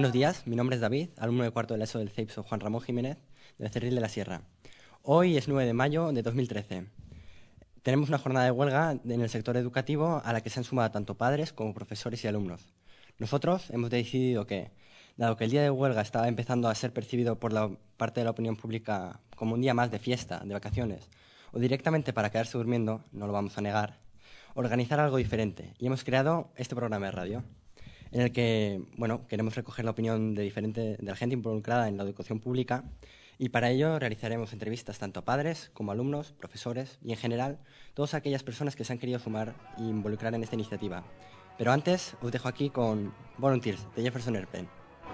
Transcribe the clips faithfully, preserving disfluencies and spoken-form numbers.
buenos días, mi nombre es David, alumno de cuarto de la ESO del CEIPSO Juan Ramón Jiménez, de Becerril de la Sierra. Hoy es nueve de mayo de dos mil trece. Tenemos una jornada de huelga en el sector educativo a la que se han sumado tanto padres como profesores y alumnos. Nosotros hemos decidido que, dado que el día de huelga estaba empezando a ser percibido por la parte de la opinión pública como un día más de fiesta, de vacaciones, o directamente para quedarse durmiendo, no lo vamos a negar, organizar algo diferente. Y hemos creado este programa de radio, en el que bueno, queremos recoger la opinión de, diferente, de la gente involucrada en la educación pública, y para ello realizaremos entrevistas tanto a padres como a alumnos, profesores y, en general, todas aquellas personas que se han querido sumar e involucrar en esta iniciativa. Pero antes os dejo aquí con Volunteers, de Jefferson Airplane.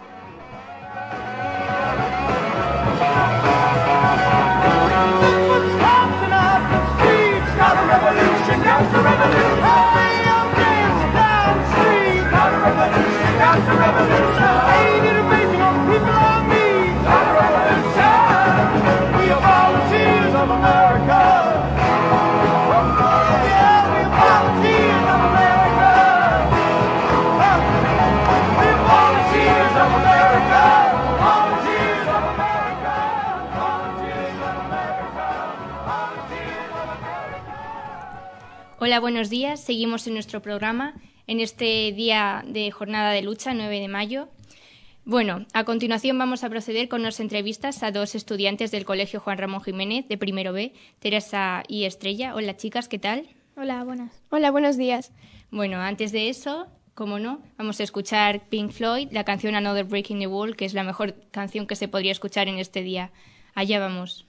Hola, buenos días. Seguimos en nuestro programa en este día de jornada de lucha, nueve de mayo. Bueno, a continuación vamos a proceder con unas entrevistas a dos estudiantes del Colegio Juan Ramón Jiménez de primero B, Teresa y Estrella. Hola, chicas, ¿qué tal? Hola, buenas. Hola, buenos días. Bueno, antes de eso, como no, vamos a escuchar Pink Floyd, la canción Another Break in the Wall, que es la mejor canción que se podría escuchar en este día. Allá vamos.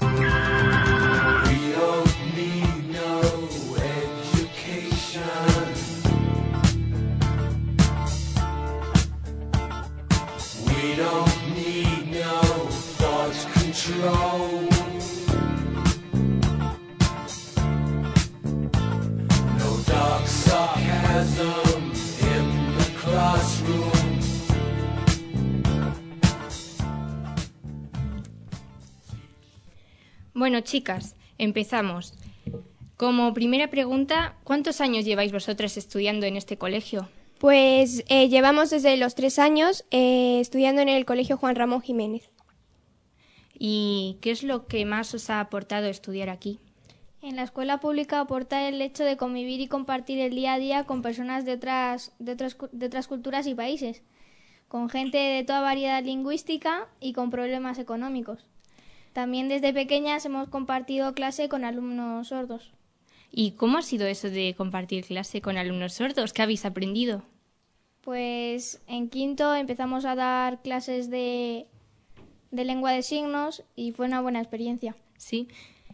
We don't need no thought control. No dark sarcasm in the classroom. Bueno, chicas, empezamos. Como primera pregunta, ¿cuántos años lleváis vosotras estudiando en este colegio? Pues eh, llevamos desde los tres años eh, estudiando en el Colegio Juan Ramón Jiménez. ¿Y qué es lo que más os ha aportado estudiar aquí? En la escuela pública aporta el hecho de convivir y compartir el día a día con personas de otras, de otras, de otras culturas y países, con gente de toda variedad lingüística y con problemas económicos. También desde pequeñas hemos compartido clase con alumnos sordos. ¿Y cómo ha sido eso de compartir clase con alumnos sordos? ¿Qué habéis aprendido? Pues en quinto empezamos a dar clases de, de lengua de signos y fue una buena experiencia. Sí.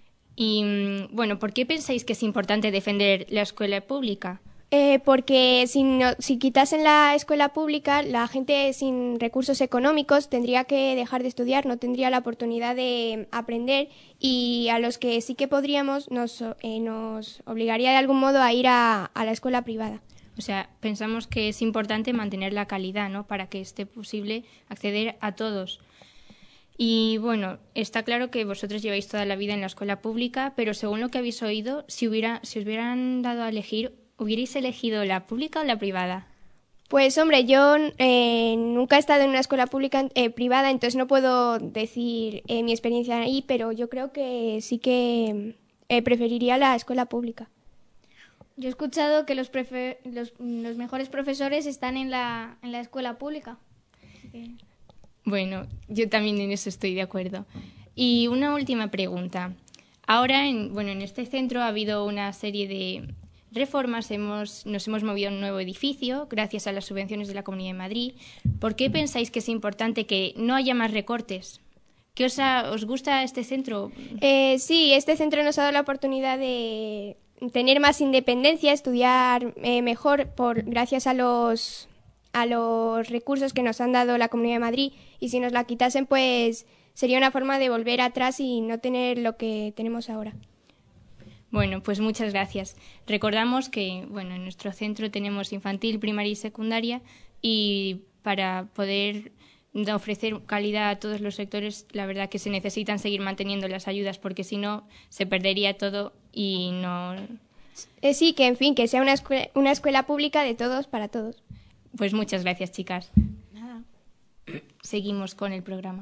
Y bueno, ¿por qué pensáis que es importante defender la escuela pública? Eh, porque si, no, si quitasen la escuela pública, la gente sin recursos económicos tendría que dejar de estudiar, no tendría la oportunidad de aprender, y a los que sí que podríamos nos, eh, nos obligaría de algún modo a ir a, a la escuela privada. O sea, pensamos que es importante mantener la calidad, ¿no?, para que esté posible acceder a todos. Y bueno, está claro que vosotros lleváis toda la vida en la escuela pública, pero según lo que habéis oído, si hubiera, si os hubieran dado a elegir, ¿hubierais elegido la pública o la privada? Pues hombre, yo eh, nunca he estado en una escuela pública eh, privada, entonces no puedo decir eh, mi experiencia ahí, pero yo creo que sí que eh, preferiría la escuela pública. Yo he escuchado que los, prefe- los, los mejores profesores están en la, en la escuela pública. Eh. Bueno, yo también en eso estoy de acuerdo. Y una última pregunta. Ahora, en, bueno, en este centro ha habido una serie de reformas, hemos, nos hemos movido a un nuevo edificio gracias a las subvenciones de la Comunidad de Madrid. ¿Por qué pensáis que es importante que no haya más recortes? ¿Qué os, ha, os gusta este centro? Eh, sí, este centro nos ha dado la oportunidad de tener más independencia, estudiar eh, mejor por gracias a los a los recursos que nos han dado la Comunidad de Madrid, y si nos la quitasen pues sería una forma de volver atrás y no tener lo que tenemos ahora. Bueno, pues muchas gracias. Recordamos que bueno, en nuestro centro tenemos infantil, primaria y secundaria, y para poder ofrecer calidad a todos los sectores, la verdad que se necesitan seguir manteniendo las ayudas, porque si no se perdería todo y no... Eh, sí, que en fin, que sea una escuela, una escuela pública de todos para todos. Pues muchas gracias, chicas. Nada. seguimos con el programa.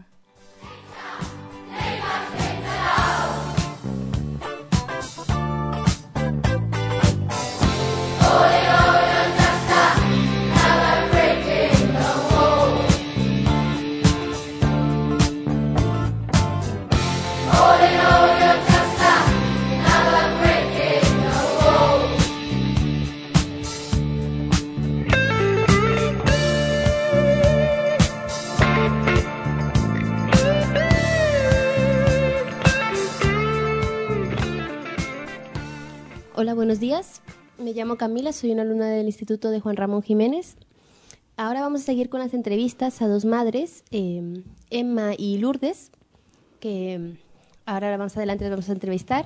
Hola, buenos días. Me llamo Camila, soy una alumna del Instituto de Juan Ramón Jiménez. Ahora vamos a seguir con las entrevistas a dos madres, eh, Emma y Lourdes, que ahora más adelante las vamos a entrevistar.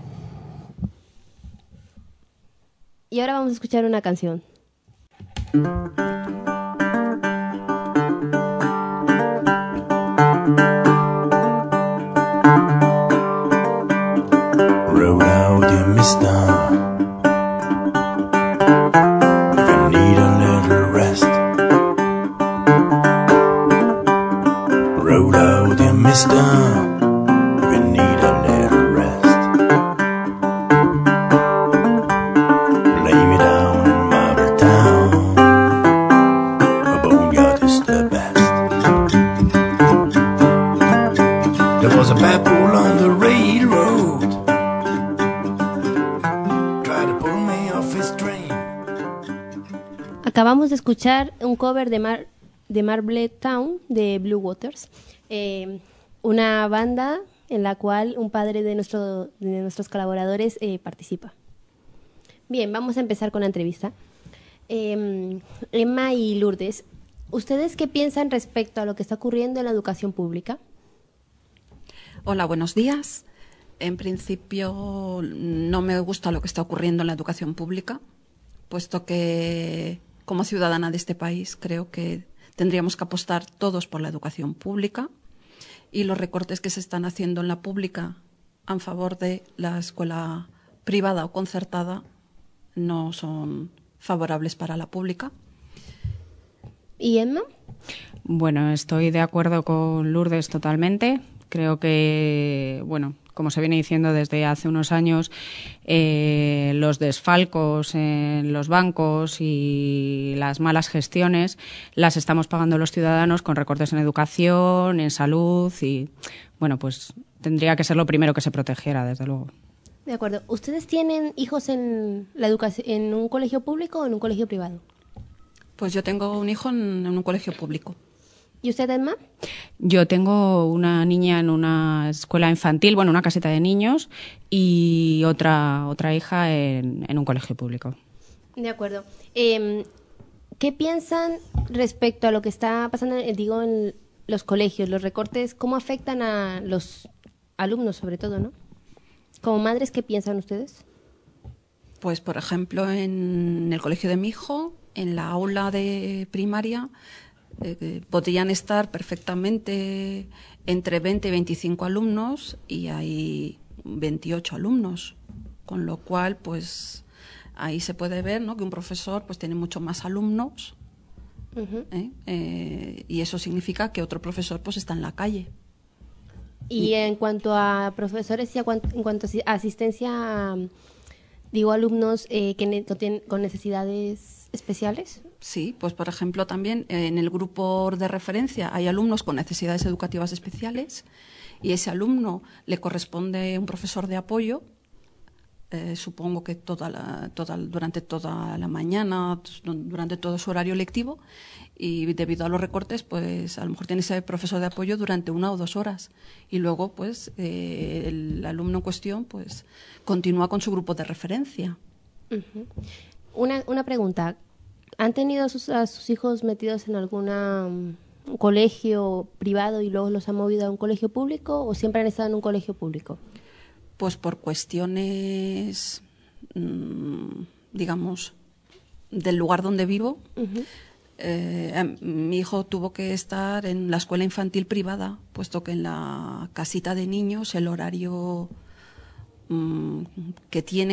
Y ahora vamos a escuchar una canción. Roll out your mister. If you need a little rest, roll out your mister. If you need a little rest, lay me down in Marble Town. A boneyard is the best. There was a bad bull on the railroad. Acabamos de escuchar un cover de, Mar de Marble Town de Blue Waters, eh, una banda en la cual un padre de, nuestro, de nuestros colaboradores eh, participa. Bien, vamos a empezar con la entrevista. Eh, Emma y Lourdes, ¿ustedes qué piensan respecto a lo que está ocurriendo en la educación pública? Hola, buenos días. En principio no me gusta lo que está ocurriendo en la educación pública, puesto que como ciudadana de este país creo que tendríamos que apostar todos por la educación pública, y los recortes que se están haciendo en la pública en favor de la escuela privada o concertada no son favorables para la pública. ¿Y Emma? Bueno, estoy de acuerdo con Lourdes totalmente. Creo que, bueno, como se viene diciendo desde hace unos años, eh, los desfalcos en los bancos y las malas gestiones las estamos pagando los ciudadanos con recortes en educación, en salud y, bueno, pues tendría que ser lo primero que se protegiera, desde luego. De acuerdo. ¿Ustedes tienen hijos en la educación, en un colegio público o en un colegio privado? Pues yo tengo un hijo en, en un colegio público. ¿Y usted, Emma? Yo tengo una niña en una escuela infantil, bueno, una caseta de niños, y otra otra hija en, en un colegio público. De acuerdo. Eh, ¿Qué piensan respecto a lo que está pasando, eh, digo, en los colegios, los recortes? ¿Cómo afectan a los alumnos, sobre todo, no? Como madres, ¿qué piensan ustedes? Pues, por ejemplo, en el colegio de mi hijo, en la aula de primaria, Eh, podrían estar perfectamente entre veinte y veinticinco alumnos y hay veintiocho alumnos, con lo cual pues ahí se puede ver, ¿no?, que un profesor pues tiene mucho más alumnos. Uh-huh. ¿eh? Eh, y eso significa que otro profesor pues está en la calle. Y en cuanto a profesores y a cuan- en cuanto a asistencia, digo, alumnos eh, que ne- tienen con necesidades especiales. Sí, pues por ejemplo también en el grupo de referencia hay alumnos con necesidades educativas especiales y ese alumno le corresponde un profesor de apoyo, eh, supongo que toda la, toda, durante toda la mañana, durante todo su horario lectivo, y debido a los recortes pues a lo mejor tiene ese profesor de apoyo durante una o dos horas y luego pues eh, el alumno en cuestión pues continúa con su grupo de referencia. Uh-huh. Una, una pregunta. ¿Han tenido a sus, a sus hijos metidos en algún um, colegio privado y luego los han movido a un colegio público o siempre han estado en un colegio público? Pues por cuestiones, mmm, digamos, del lugar donde vivo. Uh-huh. eh, mi hijo tuvo que estar en la escuela infantil privada, puesto que en la casita de niños el horario mmm, que tienen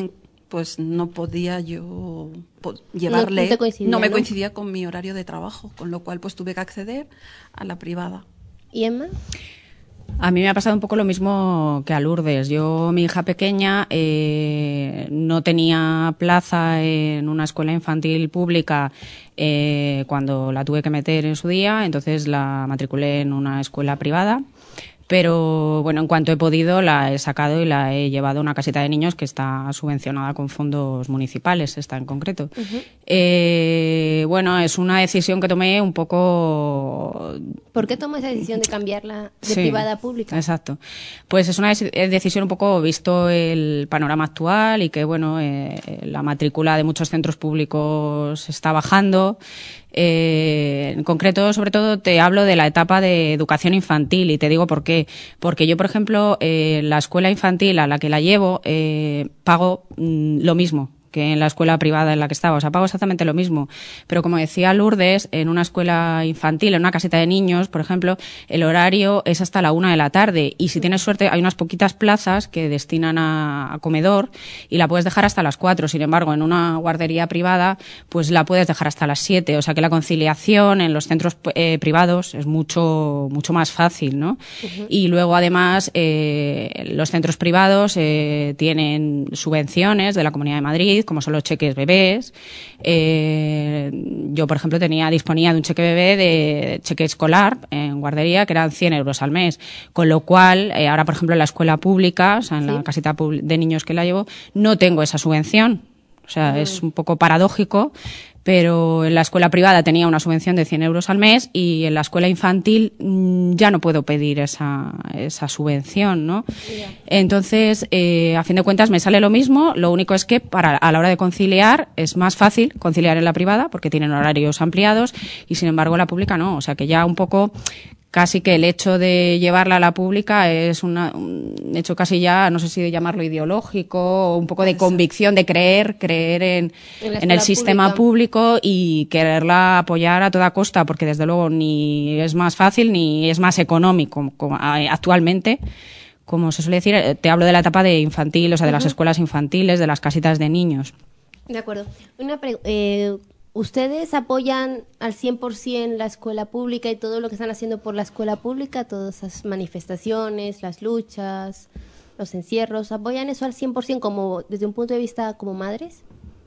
pues no podía yo po- llevarle, No te coincidía, no me ¿no? coincidía con mi horario de trabajo, con lo cual pues tuve que acceder a la privada. ¿Y Emma? A mí me ha pasado un poco lo mismo que a Lourdes. Yo, mi hija pequeña, eh, no tenía plaza en una escuela infantil pública eh, cuando la tuve que meter en su día, entonces la matriculé en una escuela privada. Pero bueno, en cuanto he podido la he sacado y la he llevado a una casita de niños que está subvencionada con fondos municipales, esta en concreto. Uh-huh. Eh, bueno, es una decisión que tomé un poco... ¿Por qué tomó esa decisión de cambiarla de sí, privada a pública? Exacto. Pues es una decisión un poco visto el panorama actual y que, bueno, eh, la matrícula de muchos centros públicos está bajando. Eh, en concreto, sobre todo, te hablo de la etapa de educación infantil y te digo por qué. Porque yo, por ejemplo, eh, la escuela infantil a la que la llevo, eh, pago mm, lo mismo que en la escuela privada en la que estaba. O sea, pago exactamente lo mismo. Pero como decía Lourdes, en una escuela infantil, en una casita de niños, por ejemplo, el horario es hasta la una de la tarde. Y si tienes suerte, hay unas poquitas plazas que destinan a, a comedor y la puedes dejar hasta las cuatro. Sin embargo, en una guardería privada, pues la puedes dejar hasta las siete. O sea que la conciliación en los centros eh, privados es mucho, mucho más fácil, ¿no? Uh-huh. Y luego, además, eh, los centros privados eh, tienen subvenciones de la Comunidad de Madrid, como son los cheques bebés. Eh, yo, por ejemplo, tenía disponía de un cheque bebé de cheque escolar en guardería que eran cien euros al mes, con lo cual eh, ahora, por ejemplo, en la escuela pública, o sea, en ¿sí? la casita de niños que la llevo, no tengo esa subvención. O sea, mm. es un poco paradójico, pero en la escuela privada tenía una subvención de cien euros al mes y en la escuela infantil mmm, ya no puedo pedir esa, esa subvención, ¿no? Yeah. Entonces, eh, a fin de cuentas, me sale lo mismo. Lo único es que para a la hora de conciliar es más fácil conciliar en la privada porque tienen horarios ampliados y, sin embargo, la pública no. O sea, que ya un poco... Casi que el hecho de llevarla a la pública es una, un hecho casi ya, no sé si de llamarlo ideológico, o un poco de convicción, de creer, creer en, en, en el sistema público y quererla apoyar a toda costa, porque desde luego ni es más fácil ni es más económico como actualmente. Como se suele decir, te hablo de la etapa de infantil, o sea, de uh-huh. las escuelas infantiles, de las casitas de niños. De acuerdo. Una pre- eh... ¿Ustedes apoyan al cien por ciento la escuela pública y todo lo que están haciendo por la escuela pública? Todas esas manifestaciones, las luchas, los encierros. ¿Apoyan eso al cien por ciento como, desde un punto de vista como madres?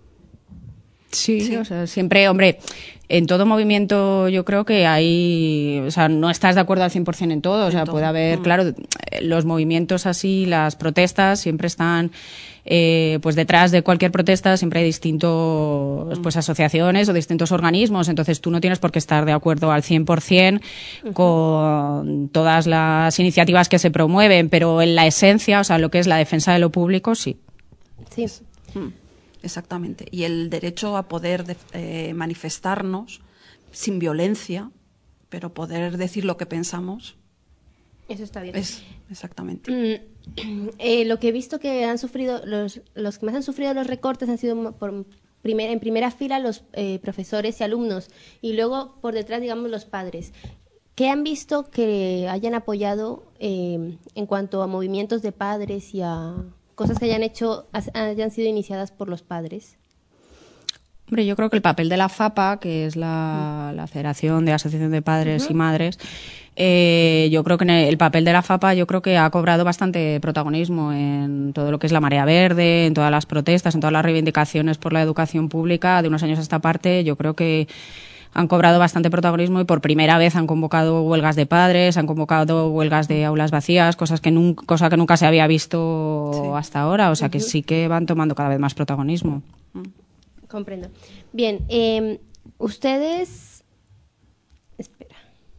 Sí, sí, o sea, siempre, hombre, en todo movimiento yo creo que hay, o sea, no estás de acuerdo al cien por ciento en todo, o sea, puede haber, mm. claro, los movimientos así, las protestas siempre están, eh, pues detrás de cualquier protesta siempre hay distintos, pues asociaciones o distintos organismos, entonces tú no tienes por qué estar de acuerdo al cien por ciento uh-huh. con todas las iniciativas que se promueven, pero en la esencia, o sea, lo que es la defensa de lo público, sí. Sí. Mm. Exactamente. Y el derecho a poder de, eh, manifestarnos sin violencia, pero poder decir lo que pensamos. Eso está bien. Es, exactamente. Mm, eh, lo que he visto que han sufrido, los, los que más han sufrido los recortes han sido por primer, en primera fila los eh, profesores y alumnos, y luego por detrás, digamos, los padres. ¿Qué han visto que hayan apoyado eh, en cuanto a movimientos de padres y a cosas que hayan hecho, hayan sido iniciadas por los padres? Hombre, yo creo que el papel de la FAPA, que es la, la Federación de Asociación de Padres uh-huh. y Madres, eh, yo creo que en el, el papel de la FAPA yo creo que ha cobrado bastante protagonismo en todo lo que es la marea verde, en todas las protestas, en todas las reivindicaciones por la educación pública de unos años a esta parte. Yo creo que han cobrado bastante protagonismo y por primera vez han convocado huelgas de padres, han convocado huelgas de aulas vacías, cosas que nunca, cosa que nunca se había visto sí. hasta ahora. O sea, uh-huh. que sí que van tomando cada vez más protagonismo. Comprendo. Bien, eh, ustedes... Espera.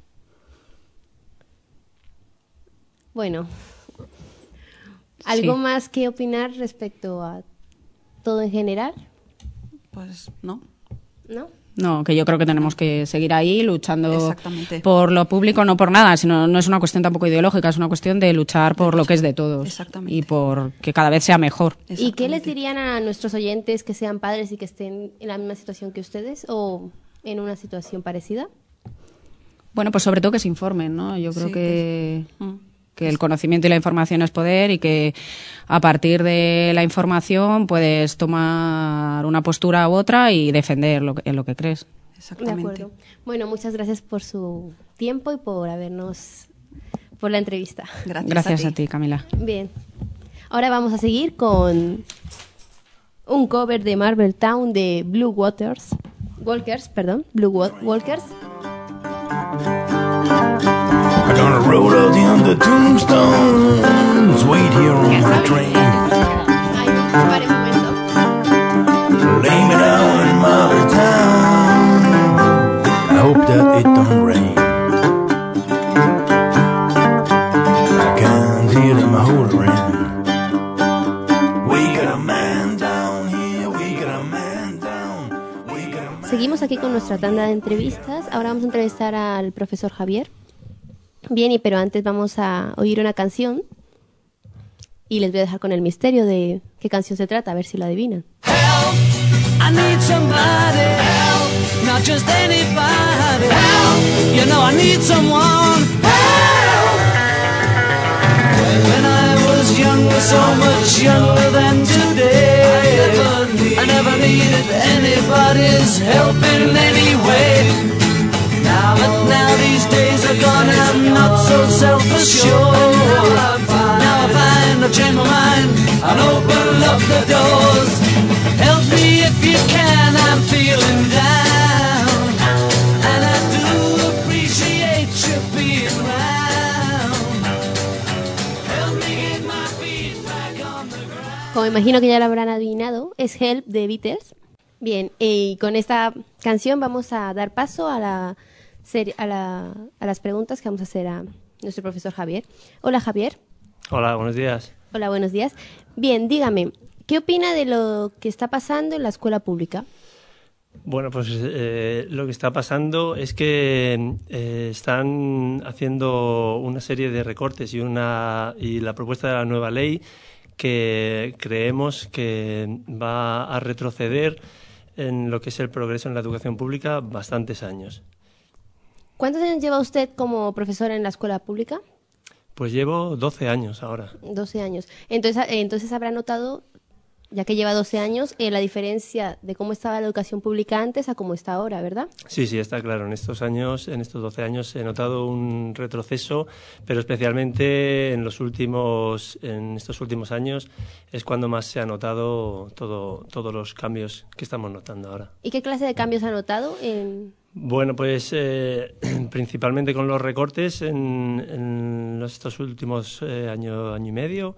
Bueno, ¿algo sí. más que opinar respecto a todo en general? Pues no. ¿No? No, que yo creo que tenemos que seguir ahí luchando por lo público, no por nada, sino no es una cuestión tampoco ideológica, es una cuestión de luchar por lo que es de todos y por que cada vez sea mejor. ¿Y qué les dirían a nuestros oyentes que sean padres y que estén en la misma situación que ustedes o en una situación parecida? Bueno, pues sobre todo que se informen, ¿no? Yo creo sí, que... que... que el conocimiento y la información es poder y que a partir de la información puedes tomar una postura u otra y defender lo que, en lo que crees. De acuerdo. Bueno, muchas gracias por su tiempo y por habernos, por la entrevista. Gracias, Gracias a ti, a ti, Camila. Bien. Ahora vamos a seguir con un cover de Marble Town de Blue Waters. Walkers, perdón. Blue Wa- Walkers. I'm gonna roll out in the tombstones, wait here on the train. Ay, pare un momento. Lay me down in Marble Town. I hope that it don't rain. I can't hear them hollering. We got a man down here, we got a man down, we got a man. Seguimos aquí con nuestra tanda de entrevistas. Ahora vamos a entrevistar al profesor Javier. Bien, y pero antes vamos a oír una canción y les voy a dejar con el misterio de qué canción se trata, a ver si lo adivinan. I need somebody help, not just anybody help. You know I need someone help. When I was younger, so much younger than today, I never, need, I never needed anybody's help in any way. Now, but now these days are gone, I'm not so self-assured. Now I find, now I find I've changed my mind and open up the doors. Help me if you can, I'm feeling down, and I do appreciate you being around. Help me get my feet back on the ground. Como imagino que ya lo habrán adivinado, es Help de Beatles. Bien, y con esta canción vamos a dar paso a la serie, a, la, a las preguntas que vamos a hacer a nuestro profesor Javier. Hola, Javier. Hola, buenos días. Hola, buenos días. Bien, dígame, ¿qué opina de lo que está pasando en la escuela pública? Bueno, pues eh, lo que está pasando es que eh, están haciendo una serie de recortes y, una, y la propuesta de la nueva ley que creemos que va a retroceder en lo que es el progreso en la educación pública bastantes años. ¿Cuántos años lleva usted como profesor en la escuela pública? Pues llevo doce años ahora. doce años. Entonces, eh, entonces habrá notado, ya que lleva doce años, eh, la diferencia de cómo estaba la educación pública antes a cómo está ahora, ¿verdad? Sí, sí, está claro. En estos años, en estos doce años, he notado un retroceso, pero especialmente en los últimos, en estos últimos años es cuando más se ha notado todo, todos los cambios que estamos notando ahora. ¿Y qué clase de cambios ha notado en...? Bueno, pues eh, principalmente con los recortes en, en estos últimos eh, año, año y medio.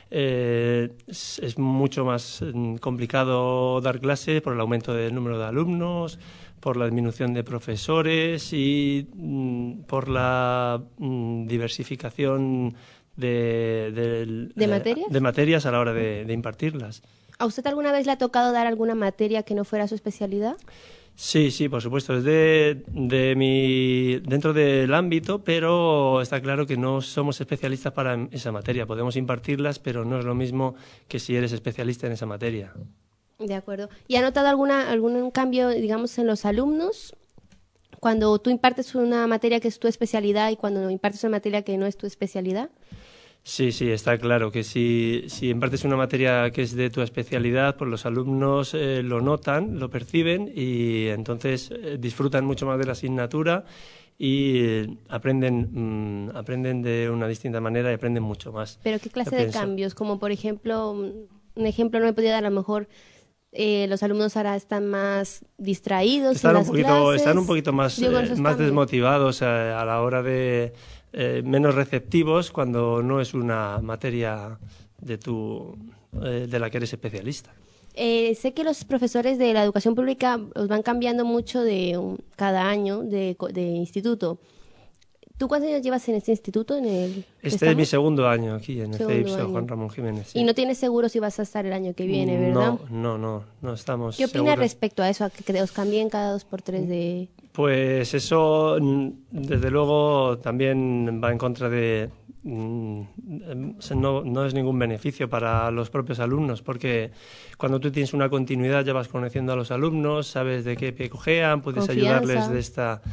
Eh, es, es mucho más eh, complicado dar clases por el aumento del número de alumnos, por la disminución de profesores y mm, por la mm, diversificación de, de, ¿De materias? Eh, de materias a la hora de, de impartirlas. ¿A usted alguna vez le ha tocado dar alguna materia que no fuera su especialidad? Sí, sí, por supuesto, es de, de mi, dentro del ámbito, pero está claro que no somos especialistas para esa materia. Podemos impartirlas, pero no es lo mismo que si eres especialista en esa materia. De acuerdo. ¿Y ha notado alguna, algún cambio, digamos, en los alumnos? Cuando tú impartes una materia que es tu especialidad y cuando impartes una materia que no es tu especialidad. Sí, sí, está claro que si, si impartes una materia que es de tu especialidad, pues los alumnos eh, lo notan, lo perciben y entonces eh, disfrutan mucho más de la asignatura y eh, aprenden, mm, aprenden de una distinta manera y aprenden mucho más. ¿Pero qué clase Yo de pienso. cambios? Como por ejemplo, un ejemplo no me podía dar, a lo mejor eh, los alumnos ahora están más distraídos Están en un las poquito, clases. están un poquito más, Digo, eh, esos más cambios. desmotivados a, a la hora de eh, menos receptivos cuando no es una materia de tu eh, de la que eres especialista. Eh, sé que los profesores de la educación pública os van cambiando mucho de un- cada año de, co- de instituto. ¿Tú cuántos años llevas en este instituto? En el que Este es estamos? mi segundo año aquí en el Segundo CEIPSO, año. Juan Ramón Jiménez. sí. Y no tienes seguro si vas a estar el año que viene, ¿verdad? No, no, no, no estamos ¿Qué opinas seguros. respecto a eso? A que, que os cambien cada dos por tres de... Pues eso, mm, desde luego, también va en contra de... mm, em, No, no es ningún beneficio para los propios alumnos, porque cuando tú tienes una continuidad ya vas conociendo a los alumnos, sabes de qué pie cojean, puedes Confianza. ayudarles de esta,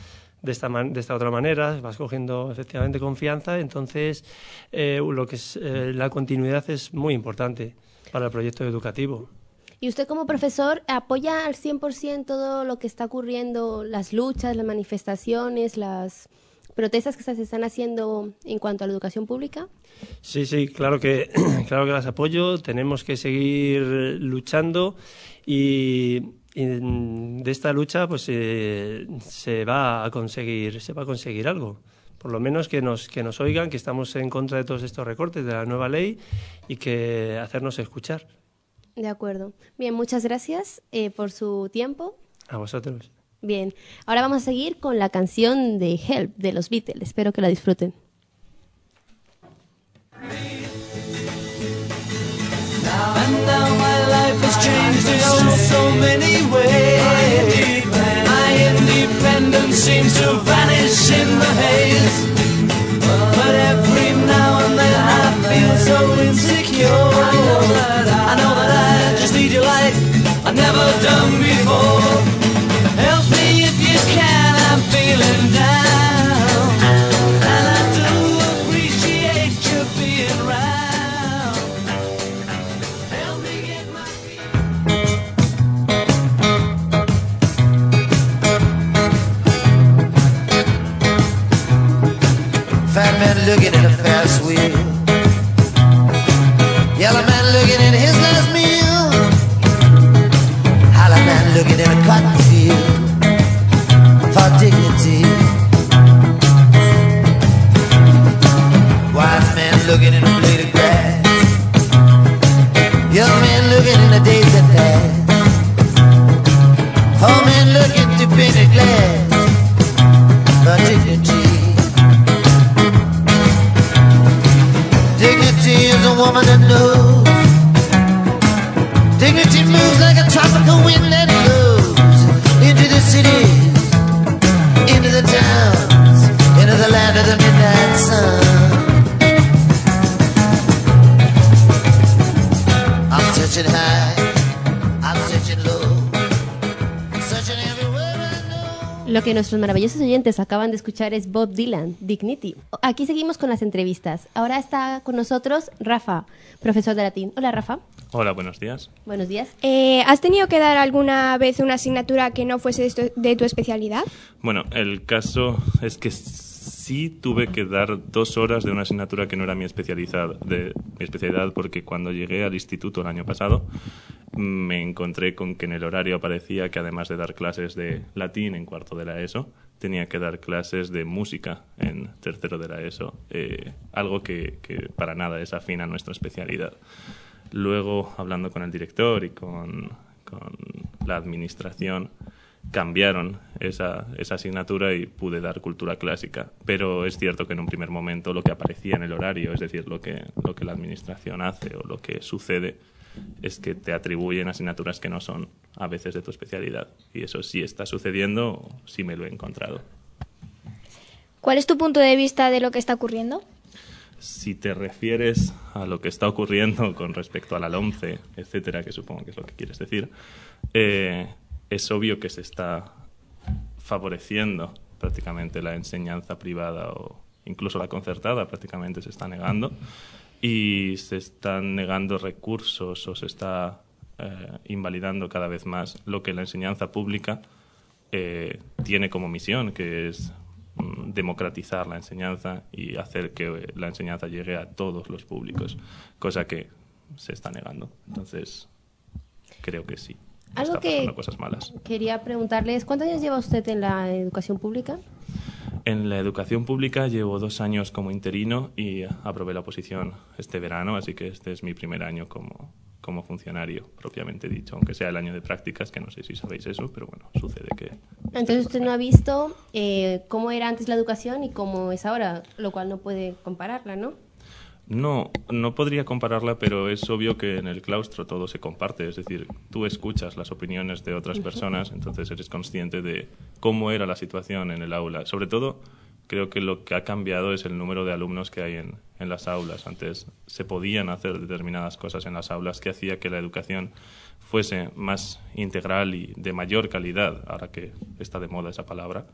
de esta, man, de esta otra manera, vas cogiendo efectivamente confianza, entonces eh, lo que es eh, la continuidad es muy importante para el proyecto educativo. ¿Y usted como profesor apoya al cien por ciento todo lo que está ocurriendo, las luchas, las manifestaciones, las protestas que se están haciendo en cuanto a la educación pública? Sí, sí, claro que, claro que las apoyo, tenemos que seguir luchando y, y de esta lucha pues eh, se va a conseguir, se va a conseguir algo. Por lo menos que nos, que nos oigan, que estamos en contra de todos estos recortes de la nueva ley y que hacernos escuchar. De acuerdo. Bien, muchas gracias eh, por su tiempo. A vosotros. Bien, ahora vamos a seguir con la canción de Help de los Beatles. Espero que la disfruten. And now my life has changed in oh so many ways. My independence seems to vanish in the haze. But every now and then I feel so insecure. I know that I, I, know that I just need your light I've never done before. Help me if you can, I'm feeling down. And I do appreciate you being around. Help me get my Fat man looking at a Ferris wheel. Yellow man looking at his last meal. Hollow man looking at a cotton field for dignity. Wise man looking at a blade of grass. Young man looking in the days that pass. Poor man looking to painted glass for dignity. Dignity is a woman that knows. Dignity moves like a tropical wind that blows into the cities, into the towns, into the land of the midnight sun. I'm searching high, I'm searching low, searching everywhere I know. Lo que nuestros maravillosos oyentes acaban de escuchar es Bob Dylan, Dignity. Aquí seguimos con las entrevistas. Ahora está con nosotros Rafa, profesor de latín. Hola, Rafa. Hola, buenos días. Buenos días. Eh, ¿Has tenido que dar alguna vez una asignatura que no fuese de tu, de tu especialidad? Bueno, el caso es que sí tuve que dar dos horas de una asignatura que no era mi especialidad, de, mi especialidad porque cuando llegué al instituto el año pasado me encontré con que en el horario aparecía que además de dar clases de latín en cuarto de la ESO, tenía que dar clases de música en tercero de la ESO, eh, algo que, que para nada es afín a nuestra especialidad. Luego, hablando con el director y con, con la administración, cambiaron esa, esa asignatura y pude dar cultura clásica. Pero es cierto que en un primer momento lo que aparecía en el horario, es decir, lo que, lo que la administración hace o lo que sucede, es que te atribuyen asignaturas que no son a veces de tu especialidad. Y eso sí está sucediendo, sí me lo he encontrado. ¿Cuál es tu punto de vista de lo que está ocurriendo? Si te refieres a lo que está ocurriendo con respecto a la LOMCE, etcétera, que supongo que es lo que quieres decir, eh, es obvio que se está favoreciendo prácticamente la enseñanza privada o incluso la concertada, prácticamente se está negando, y se están negando recursos o se está eh, invalidando cada vez más lo que la enseñanza pública eh, tiene como misión, que es democratizar la enseñanza y hacer que la enseñanza llegue a todos los públicos, cosa que se está negando. Entonces, creo que sí. Algo está que pasando cosas malas. Quería preguntarles, ¿cuántos años lleva usted en la educación pública? En la educación pública llevo dos años como interino y aprobé la oposición este verano, así que este es mi primer año como, como funcionario, propiamente dicho, aunque sea el año de prácticas, que no sé si sabéis eso, pero bueno, sucede que... Entonces usted no ha visto eh, cómo era antes la educación y cómo es ahora, lo cual no puede compararla, ¿no? No, no podría compararla, pero es obvio que en el claustro todo se comparte. Es decir, tú escuchas las opiniones de otras personas, entonces eres consciente de cómo era la situación en el aula. Sobre todo, creo que lo que ha cambiado es el número de alumnos que hay en, en las aulas. Antes se podían hacer determinadas cosas en las aulas que hacía que la educación fuese más integral y de mayor calidad, ahora que está de moda esa palabra.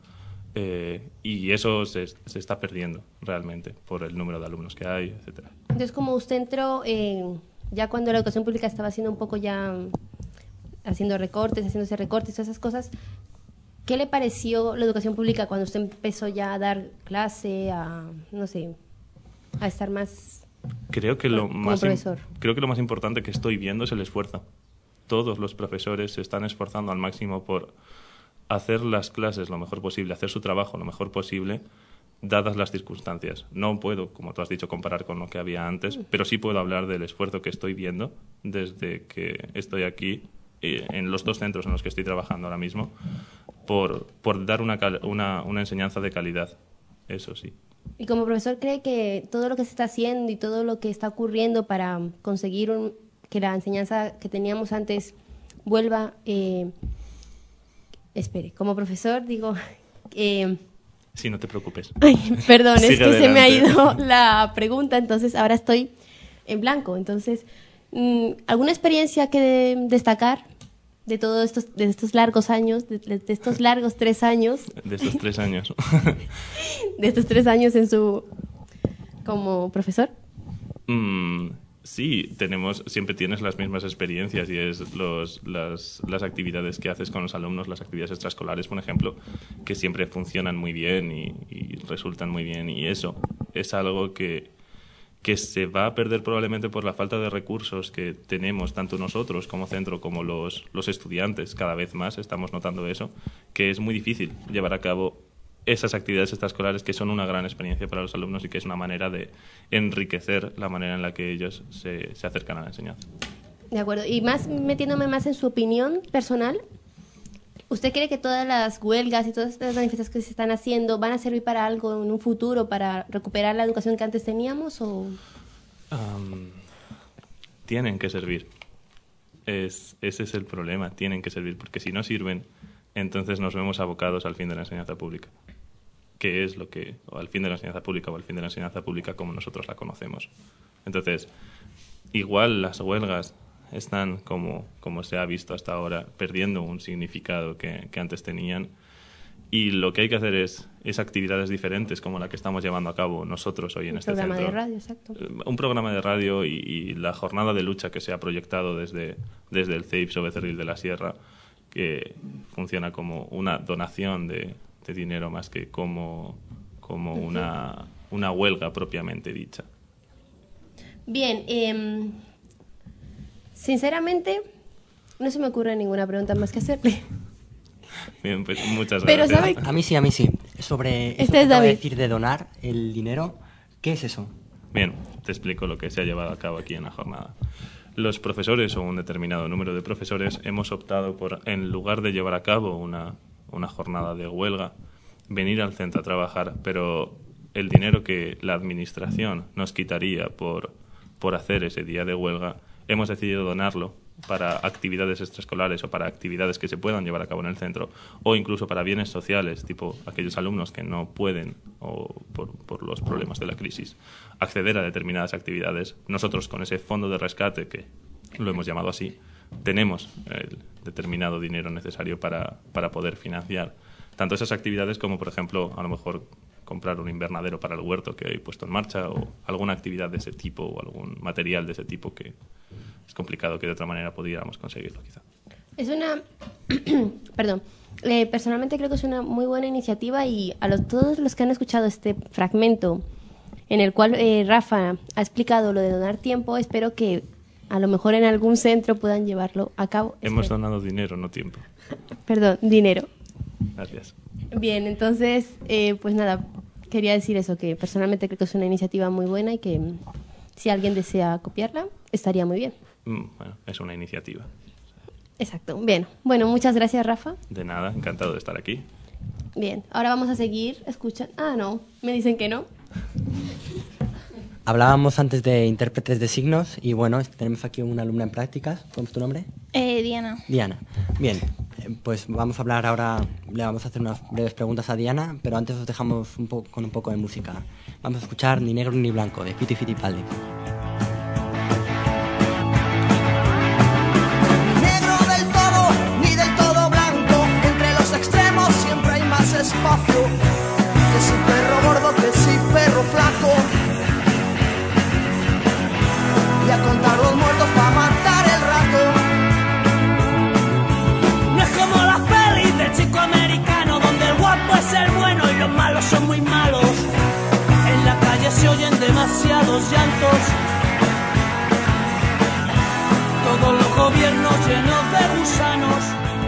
Eh, y eso se, se está perdiendo realmente por el número de alumnos que hay, etcétera. Entonces, como usted entró eh, ya cuando la educación pública estaba haciendo un poco ya haciendo recortes, haciéndose recortes, todas esas cosas, ¿qué le pareció la educación pública cuando usted empezó ya a dar clase, a, no sé, a estar más creo que lo como más profesor? Creo que lo más importante que estoy viendo es el esfuerzo. Todos los profesores se están esforzando al máximo por hacer las clases lo mejor posible, hacer su trabajo lo mejor posible, dadas las circunstancias. No puedo, como tú has dicho, comparar con lo que había antes, pero sí puedo hablar del esfuerzo que estoy viendo desde que estoy aquí, eh, en los dos centros en los que estoy trabajando ahora mismo, por, por dar una, una, una enseñanza de calidad. Eso sí. Y como profesor, ¿cree que todo lo que se está haciendo y todo lo que está ocurriendo para conseguir un, que la enseñanza que teníamos antes vuelva... Eh, espere, como profesor digo... Eh, sí, no te preocupes. Ay, perdón, es Sigue que adelante. se me ha ido la pregunta, entonces ahora estoy en blanco. Entonces, ¿alguna experiencia que destacar de todos estos, de estos largos años, de, de estos largos tres años? De estos tres años. De estos tres años en su como profesor. Mm, sí, tenemos, siempre tienes las mismas experiencias y es los, las, las actividades que haces con los alumnos, las actividades extraescolares, por ejemplo, que siempre funcionan muy bien y, y resultan muy bien, y eso es algo que, que se va a perder probablemente por la falta de recursos que tenemos, tanto nosotros como centro como los, los estudiantes. Cada vez más estamos notando eso, que es muy difícil llevar a cabo esas actividades extraescolares que son una gran experiencia para los alumnos y que es una manera de enriquecer la manera en la que ellos se, se acercan a la enseñanza. De acuerdo. Y más metiéndome más en su opinión personal, ¿usted cree que todas las huelgas y todas estas manifestaciones que se están haciendo van a servir para algo en un futuro, para recuperar la educación que antes teníamos? O Um, tienen que servir. Es, ese es el problema, tienen que servir, porque si no sirven, entonces nos vemos abocados al fin de la enseñanza pública, que es lo que, o al fin de la enseñanza pública o al fin de la enseñanza pública como nosotros la conocemos. Entonces, igual las huelgas están, como, como se ha visto hasta ahora, perdiendo un significado que, que antes tenían, y lo que hay que hacer es, es actividades diferentes como la que estamos llevando a cabo nosotros hoy en un este programa centro. de radio, exacto. Un programa de radio y, y la jornada de lucha que se ha proyectado desde, desde el C E I P S o Becerril de la Sierra, que funciona como una donación de, de dinero más que como, como una, una huelga propiamente dicha. Bien, eh, sinceramente no se me ocurre ninguna pregunta más que hacerle. Bien, pues muchas Pero gracias. ¿sabe? A mí sí, a mí sí. Sobre Este esto que es acaba de David. decir de donar el dinero, ¿qué es eso? Bien, te explico lo que se ha llevado a cabo aquí en la jornada. Los profesores o un determinado número de profesores hemos optado por, en lugar de llevar a cabo una, una jornada de huelga, venir al centro a trabajar, pero el dinero que la administración nos quitaría por, por hacer ese día de huelga, hemos decidido donarlo para actividades extraescolares o para actividades que se puedan llevar a cabo en el centro, o incluso para bienes sociales, tipo aquellos alumnos que no pueden, o por, por los problemas de la crisis, acceder a determinadas actividades. Nosotros, con ese fondo de rescate, que lo hemos llamado así, tenemos el determinado dinero necesario para, para poder financiar tanto esas actividades como, por ejemplo, a lo mejor comprar un invernadero para el huerto que he puesto en marcha, o alguna actividad de ese tipo o algún material de ese tipo que es complicado que de otra manera pudiéramos conseguirlo, quizá. Es una... Perdón. Eh, personalmente creo que es una muy buena iniciativa, y a los, todos los que han escuchado este fragmento en el cual eh, Rafa ha explicado lo de donar tiempo, espero que a lo mejor en algún centro puedan llevarlo a cabo. Hemos Espero. donado dinero, no tiempo. Perdón, dinero. Gracias. Bien, entonces, eh, pues nada, quería decir eso, que personalmente creo que es una iniciativa muy buena y que mm, si alguien desea copiarla, estaría muy bien. Mm, Bueno, es una iniciativa. Exacto. Bien. Bueno, muchas gracias, Rafa. De nada, encantado de estar aquí. Bien, ahora vamos a seguir. Escuchan. Ah, no, me dicen que no. Hablábamos antes de intérpretes de signos y bueno, tenemos aquí una alumna en prácticas. ¿Cómo es tu nombre? Eh, Diana. Diana. Bien, eh, pues vamos a hablar ahora, le vamos a hacer unas breves preguntas a Diana, pero antes os dejamos un poco con un poco de música. Vamos a escuchar Ni negro ni blanco, de Fiti Fittipaldi. Negro del todo, ni del todo blanco. Entre los extremos siempre hay más espacio. espacio. Que si perro gordo, que si perro flaco. Y a contar los muertos para matar el rato. No es como las pelis del chico americano, donde el guapo es el bueno y los malos son muy malos. En la calle se oyen demasiados llantos. Todos los gobiernos llenos de gusanos.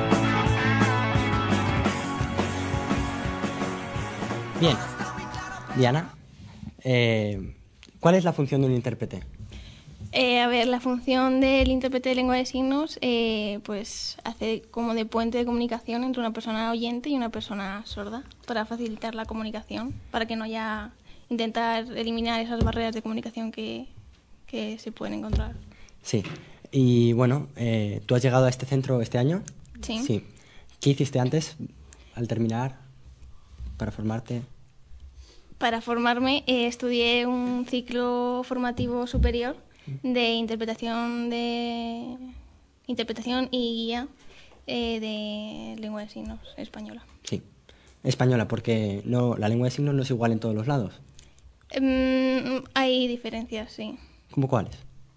Bien. Diana, eh, ¿cuál es la función de un intérprete? Eh, a ver, la función del intérprete de lengua de signos eh, pues hace como de puente de comunicación entre una persona oyente y una persona sorda para facilitar la comunicación, para que no haya intentar eliminar esas barreras de comunicación que, que se pueden encontrar. Sí. Y bueno, eh, ¿tú has llegado a este centro este año? Sí. Sí. ¿Qué hiciste antes, al terminar, para formarte? Para formarme eh, estudié un ciclo formativo superior de interpretación de interpretación y guía eh, de lengua de signos española. Sí. Española, porque no, la lengua de signos no es igual en todos los lados. Mm, hay diferencias, sí. ¿Cómo cuáles?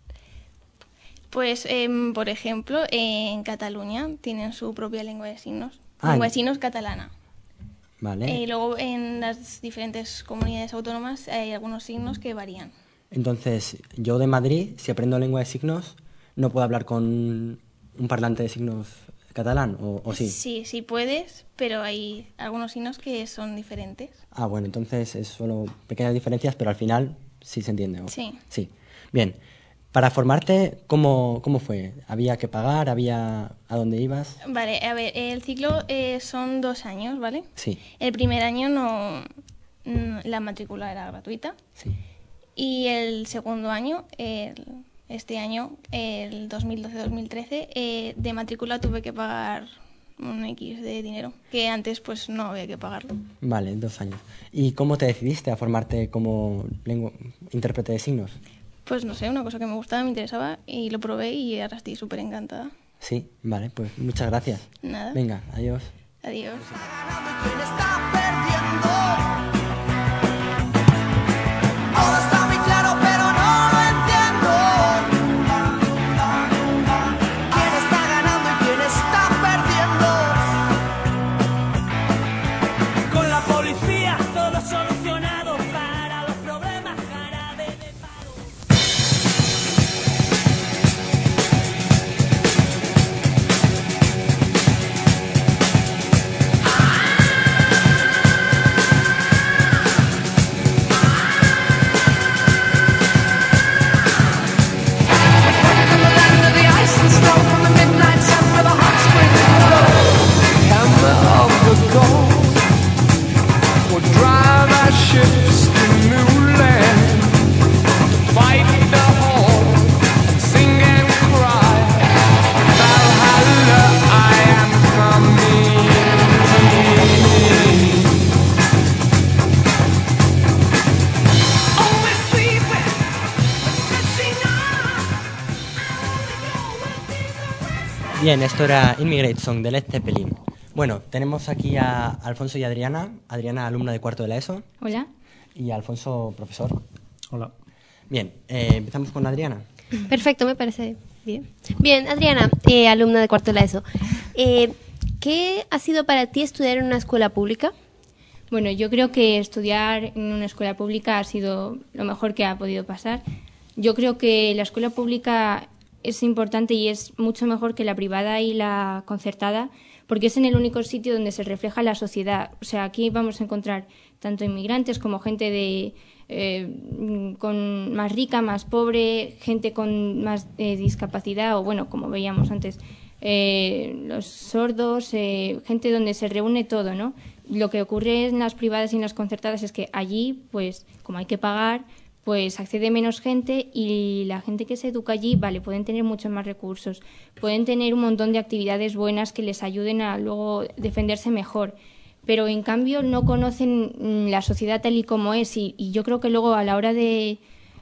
Pues, eh, por ejemplo, en Cataluña tienen su propia lengua de signos, Ah, lengua en- de signos catalana. Vale. Y luego en las diferentes comunidades autónomas hay algunos signos que varían. Entonces, yo de Madrid, si aprendo lengua de signos, ¿no puedo hablar con un parlante de signos catalán? ¿O, o sí? Sí, sí puedes, pero hay algunos signos que son diferentes. Ah, bueno, entonces es solo pequeñas diferencias, pero al final sí se entiende. ¿o? Sí. Sí. Bien. Para formarte, ¿cómo, cómo fue? ¿Había que pagar? ¿Había a dónde ibas? Vale, a ver, el ciclo eh, son dos años, ¿vale? Sí. El primer año no, mm, la matrícula era gratuita. Sí. Y el segundo año, el- este año, el dos mil doce dos mil trece, eh, de matrícula tuve que pagar un X de dinero, que antes pues no había que pagarlo. Vale, dos años. ¿Y cómo te decidiste a formarte como lengua, intérprete de signos? Pues no sé, una cosa que me gustaba, me interesaba y lo probé y ahora estoy súper encantada. Sí, vale, pues muchas gracias. Nada. Venga, adiós. Adiós. Todo está muy claro, pero no lo entiendo. ¿Quién está ganando y quién está perdiendo? Con la policía todo solucionado, para los problemas jarabe de palo. Bien, esto era Immigrate Song de Led Zeppelin. Bueno, tenemos aquí a Alfonso y Adriana. Adriana, alumna de cuarto de la ESO. Hola. Y Alfonso, profesor. Hola. Bien, eh, empezamos con Adriana. Perfecto, me parece bien. Bien, Adriana, eh, alumna de cuarto de la ESO. Eh, ¿Qué ha sido para ti estudiar en una escuela pública? Bueno, yo creo que estudiar en una escuela pública ha sido lo mejor que ha podido pasar. Yo creo que la escuela pública es importante y es mucho mejor que la privada y la concertada, porque es en el único sitio donde se refleja la sociedad. O sea, aquí vamos a encontrar tanto inmigrantes como gente de eh, con más rica, más pobre, gente con más eh, discapacidad o, bueno, como veíamos antes, eh, los sordos, eh, gente donde se reúne todo, ¿no? Lo que ocurre en las privadas y en las concertadas es que allí, pues, como hay que pagar, pues accede menos gente y la gente que se educa allí, vale, pueden tener muchos más recursos, pueden tener un montón de actividades buenas que les ayuden a luego defenderse mejor, pero en cambio no conocen la sociedad tal y como es y, y yo creo que luego a la hora de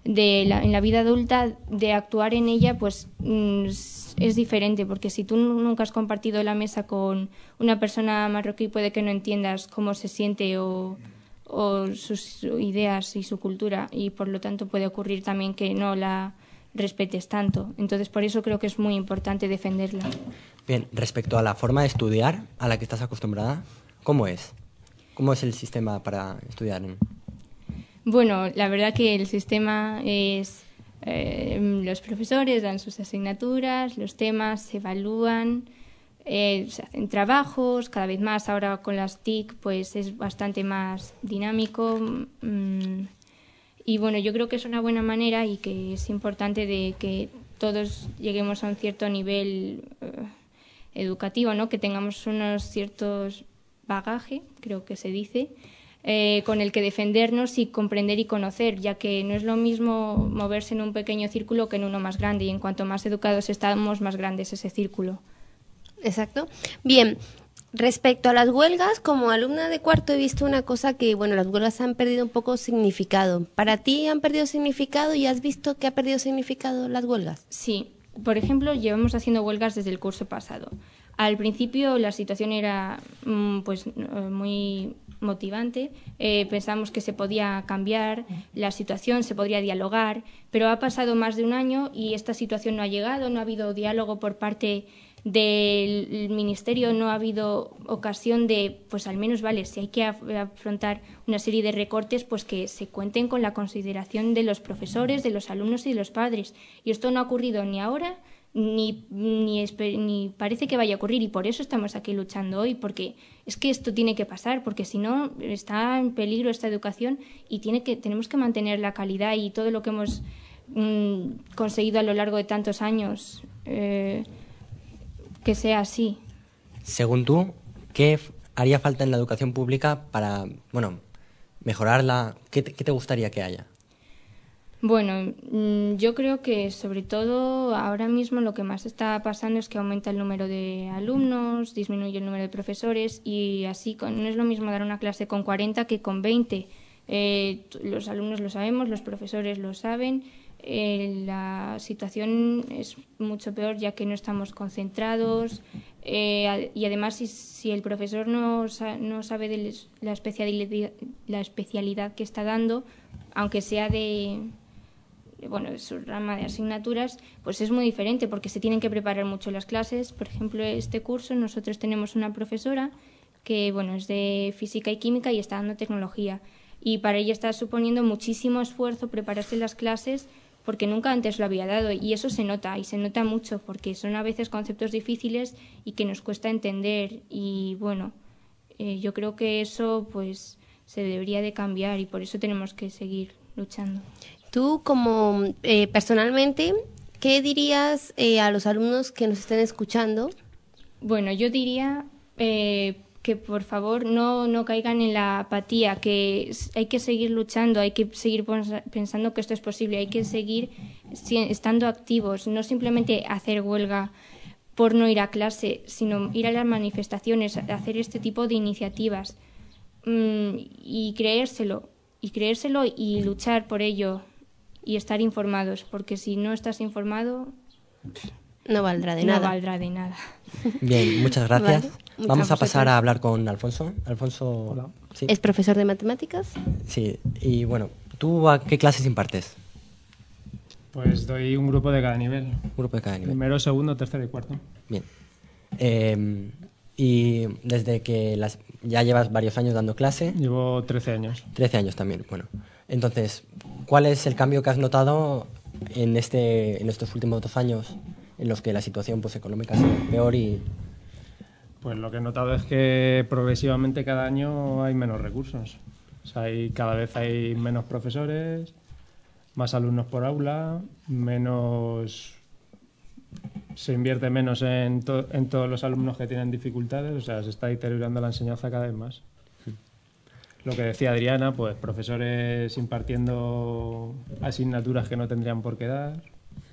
de la, en la vida adulta, de actuar en ella, pues mm, es diferente, porque si tú nunca has compartido la mesa con una persona marroquí, puede que no entiendas cómo se siente o, o sus ideas y su cultura, y por lo tanto puede ocurrir también que no la respetes tanto. Entonces, por eso creo que es muy importante defenderla. Bien, respecto a la forma de estudiar a la que estás acostumbrada, ¿cómo es? ¿Cómo es el sistema para estudiar? Bueno, la verdad que el sistema es... Eh, los profesores dan sus asignaturas, los temas se evalúan, eh, se hacen trabajos, cada vez más ahora con las T I C pues es bastante más dinámico. Mmm, y bueno, yo creo que es una buena manera y que es importante de que todos lleguemos a un cierto nivel uh, educativo, ¿no? Que tengamos unos ciertos bagaje, creo que se dice, eh, con el que defendernos y comprender y conocer, ya que no es lo mismo moverse en un pequeño círculo que en uno más grande, y en cuanto más educados estamos, más grande es ese círculo. Exacto. Bien, respecto a las huelgas, como alumna de cuarto he visto una cosa que, bueno, las huelgas han perdido un poco significado. ¿Para ti han perdido significado y has visto que ha perdido significado las huelgas? Sí. Por ejemplo, llevamos haciendo huelgas desde el curso pasado. Al principio la situación era pues muy motivante, eh, pensamos que se podía cambiar la situación, se podría dialogar, pero ha pasado más de un año y esta situación no ha llegado, no ha habido diálogo por parte del Ministerio, no ha habido ocasión de, pues al menos, vale, si hay que afrontar una serie de recortes, pues que se cuenten con la consideración de los profesores, de los alumnos y de los padres. Y esto no ha ocurrido ni ahora, Ni, ni, ni parece que vaya a ocurrir, y por eso estamos aquí luchando hoy, porque es que esto tiene que pasar, porque si no está en peligro esta educación y tiene que, tenemos que mantener la calidad y todo lo que hemos mmm, conseguido a lo largo de tantos años, eh, que sea así. Según tú, ¿qué haría falta en la educación pública para, bueno, mejorarla? ¿Qué te, qué te gustaría que haya? Bueno, yo creo que sobre todo ahora mismo lo que más está pasando es que aumenta el número de alumnos, disminuye el número de profesores, y así con, no es lo mismo dar una clase con cuarenta que con veinte. Eh, los alumnos lo sabemos, los profesores lo saben. Eh, la situación es mucho peor ya que no estamos concentrados, eh, y además si, si el profesor no, sa- no sabe de la especialidad, la especialidad que está dando, aunque sea de... bueno, de su rama de asignaturas, pues es muy diferente porque se tienen que preparar mucho las clases. Por ejemplo, este curso nosotros tenemos una profesora que, bueno, es de física y química y está dando tecnología, y para ella está suponiendo muchísimo esfuerzo prepararse las clases porque nunca antes lo había dado, y eso se nota, y se nota mucho porque son a veces conceptos difíciles y que nos cuesta entender, y bueno, eh, yo creo que eso pues se debería de cambiar y por eso tenemos que seguir luchando. Tú, como eh, personalmente, ¿qué dirías eh, a los alumnos que nos estén escuchando? Bueno, yo diría eh, que por favor no, no caigan en la apatía, que hay que seguir luchando, hay que seguir pensando que esto es posible, hay que seguir estando activos, no simplemente hacer huelga por no ir a clase, sino ir a las manifestaciones, hacer este tipo de iniciativas mm, y creérselo, y creérselo y luchar por ello. Y estar informados, porque si no estás informado no valdrá de no nada. valdrá de nada. Bien, muchas gracias. Vale, Vamos a pasar vosotros. a hablar con Alfonso. Alfonso, ¿sí? ¿Es profesor de matemáticas? Sí, y bueno, ¿tú a qué clases impartes? Pues doy un grupo de cada nivel. Un grupo de cada nivel. Primero, segundo, tercero y cuarto. Bien. Eh, y desde que las, ya llevas varios años dando clase. Llevo trece años. trece años también, bueno. Entonces, ¿cuál es el cambio que has notado en este en estos últimos dos años en los que la situación pues económica es peor? Y pues lo que he notado es que progresivamente cada año hay menos recursos. O sea, hay, cada vez hay menos profesores, más alumnos por aula, menos se invierte menos en, to, en todos los alumnos que tienen dificultades. O sea, se está deteriorando la enseñanza cada vez más. Lo que decía Adriana, pues profesores impartiendo asignaturas que no tendrían por qué dar.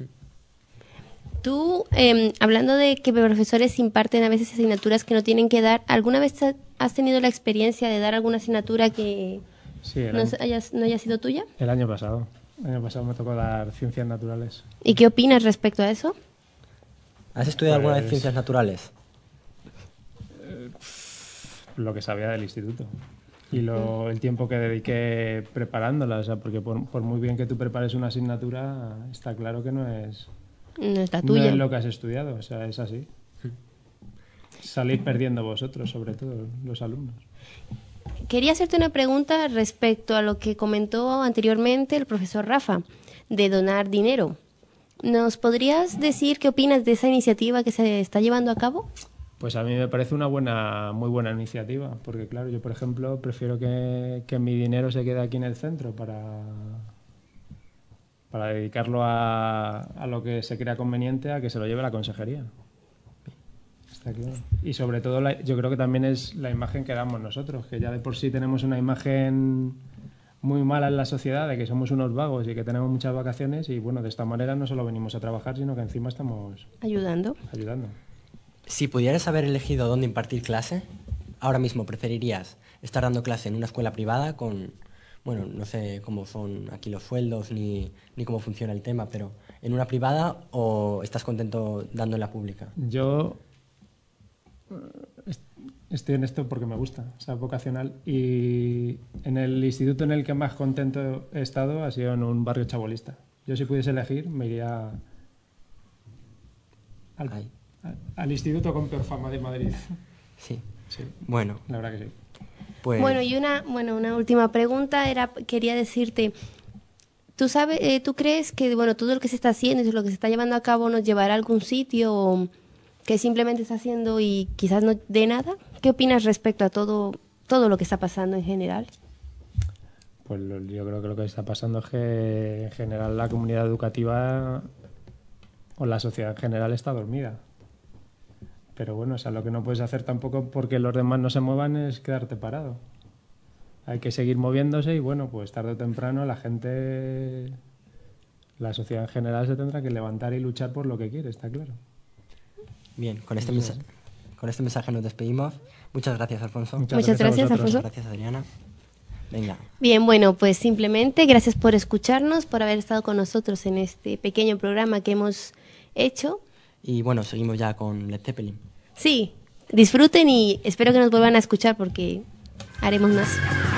Tú, eh, hablando de que profesores imparten a veces asignaturas que no tienen que dar, ¿alguna vez has tenido la experiencia de dar alguna asignatura que sí, no año, haya, no haya sido tuya? El año pasado. El año pasado me tocó dar ciencias naturales. ¿Y qué opinas respecto a eso? ¿Has estudiado alguna vez Pues- ciencias naturales? Lo que sabía del instituto. Y lo, el tiempo que dediqué preparándola, o sea, porque por, por muy bien que tú prepares una asignatura, está claro que no es, No es la no tuya. es lo que has estudiado, o sea, es así. Salís perdiendo vosotros, sobre todo, los alumnos. Quería hacerte una pregunta respecto a lo que comentó anteriormente el profesor Rafa, de donar dinero. ¿Nos podrías decir qué opinas de esa iniciativa que se está llevando a cabo? Pues a mí me parece una buena, muy buena iniciativa, porque claro, yo por ejemplo prefiero que, que mi dinero se quede aquí en el centro para, para dedicarlo a, a lo que se crea conveniente, a que se lo lleve la consejería. Está claro. Y sobre todo la- yo creo que también es la imagen que damos nosotros, que ya de por sí tenemos una imagen muy mala en la sociedad de que somos unos vagos y que tenemos muchas vacaciones, y bueno, de esta manera no solo venimos a trabajar, sino que encima estamos Ayudando. ayudando. Si pudieras haber elegido dónde impartir clase, ahora mismo preferirías estar dando clase en una escuela privada con, bueno, no sé cómo son aquí los sueldos ni, ni cómo funciona el tema, pero en una privada o estás contento dando en la pública? Yo eh, est- estoy en esto porque me gusta, o sea, vocacional. Y en el instituto en el que más contento he estado ha sido en un barrio chabolista. Yo si pudiese elegir me iría al, Ahí. al- al instituto con peor fama de Madrid. Sí. Sí, Bueno, la verdad que sí. pues Bueno, y una, bueno, una última pregunta era, quería decirte, ¿tú sabes, eh, tú crees que bueno todo lo que se está haciendo y lo que se está llevando a cabo nos llevará a algún sitio o que simplemente está haciendo y quizás no dé nada? ¿Qué opinas respecto a todo todo lo que está pasando en general? Pues lo- yo creo que lo que está pasando es que en general la comunidad educativa o la sociedad en general está dormida. Pero bueno, o sea, lo que no puedes hacer tampoco porque los demás no se muevan es quedarte parado. Hay que seguir moviéndose y bueno, pues tarde o temprano la gente, la sociedad en general se tendrá que levantar y luchar por lo que quiere, está claro. bien, con este, Eso mensa- con este mensaje nos despedimos. Muchas gracias, Alfonso. Muchas Muchas gracias, gracias a vosotros. Alfonso. Muchas gracias, Adriana. Venga, Bien, bueno, pues simplemente gracias por escucharnos, por haber estado con nosotros en este pequeño programa que hemos hecho. y bueno, seguimos ya con Led Zeppelin. Sí, disfruten y espero que nos vuelvan a escuchar porque haremos más.